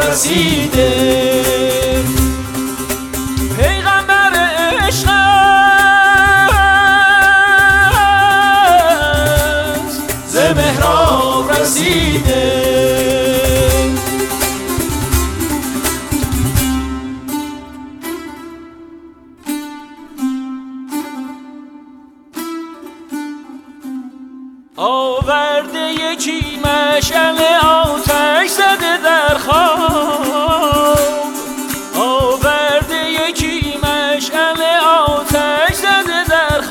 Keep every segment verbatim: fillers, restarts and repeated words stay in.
رسیده. پیغمبر عشق است ز محراب رسیده. آورده یکی مشعل آتش زده در خواب، آورده یکی مشعل آتش زده در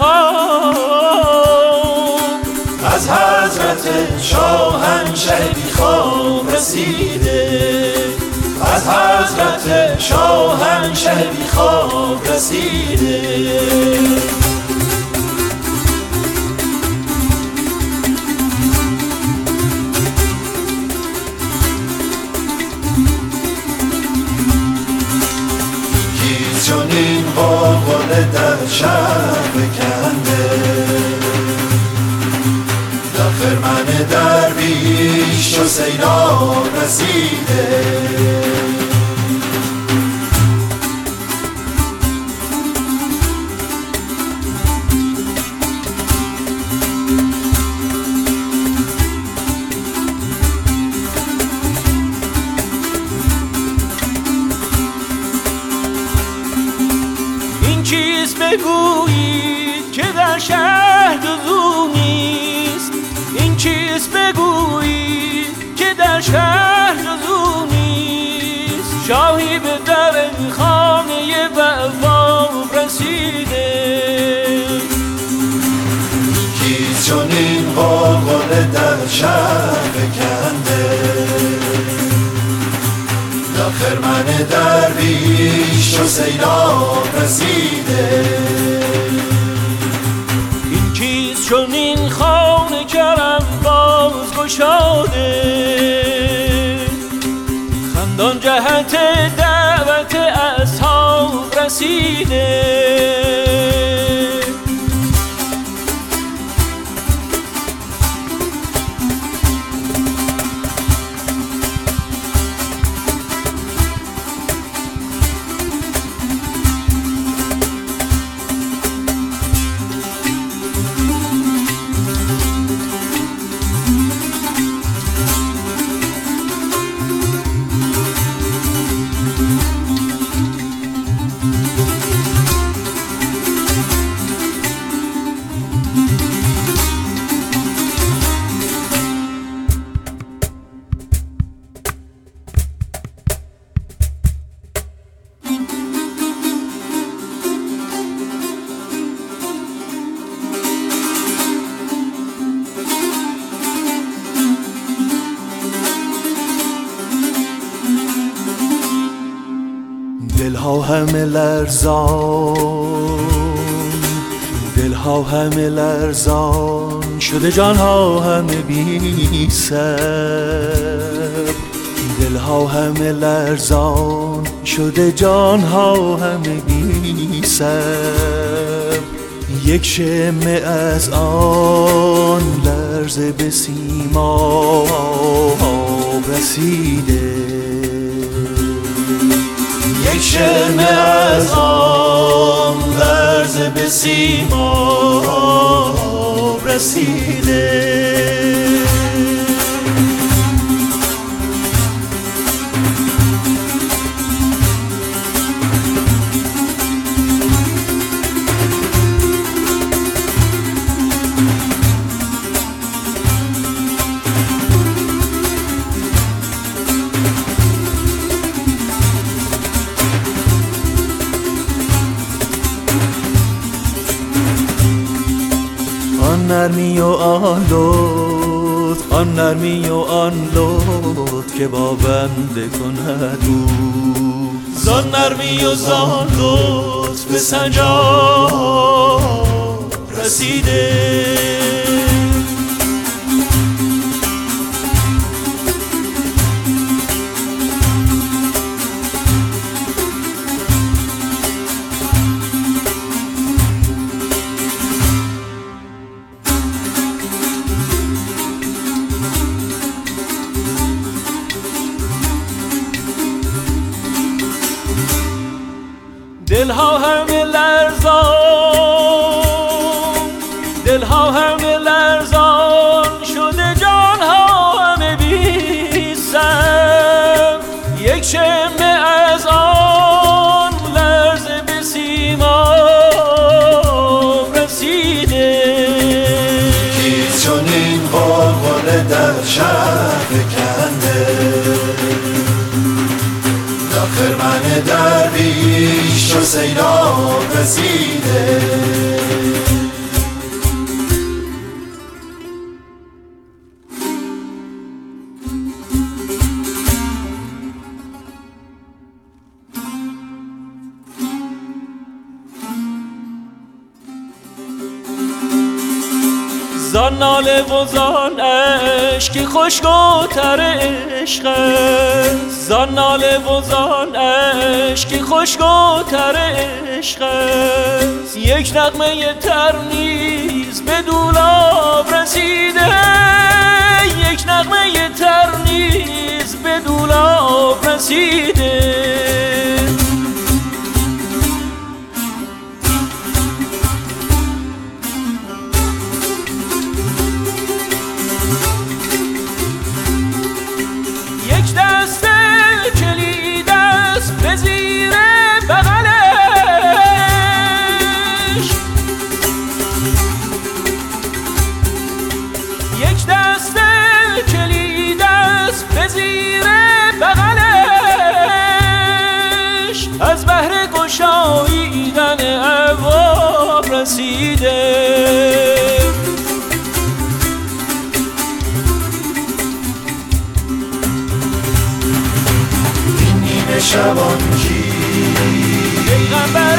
خواب. از حضرت شاهنشه بی خواب رسیده، از حضرت شاهنشه بی خواب رسیده. چنین غلغله در شهر بکنده، در خرمن درویش و سیلاب رسیده. چیز بگویید که در شهر جزو نیست، این چیز بگویید که در شهر جزو نیست. شاهی به در خانه بواب رسیده، کیست چنین غلغله در شهر بکنده، در خرمن درویش و سیلاب رسیده. این کیست چنین خانه کرم باز گشاده، خندان جهت دعوت اصحاب رسیده. دلها همه لرزان، دلها همه لرزان شده، جانها همه بی صبر. دلها همه لرزان شده، جانها همه بی صبر. یک شمه از آن لرزه به سیما رسیده، یک شمه از آن لرزه به سیما رسیده. آن نرمی و آن لطف، آن نرمی و آن لطف که با بنده کند او. زان نرمی و زان لطف به سنجاب رسیده. دلها همه لرزان، دلها همه لرزان شده، جانها همه بی سر. یک شمه از آن لرزه به سیما رسیده. کی چنین غلغله در شهر فکنده، تا خرمن درویش و سیلاب رسیده. زان ناله و زان عشقی خوشگوتر عشق است، زان ناله و زان عشقی خوشگوتر عشق است. یک نغمه تر نیز به دولاب رسیده، یک نغمه تر نیز به دولاب رسیده. یک دست کلید است به زیر بغلش، یک دست کلید است به زیر بغلش. از بهر گشاییدن ابواب رسیده. شبان کی پیغمبر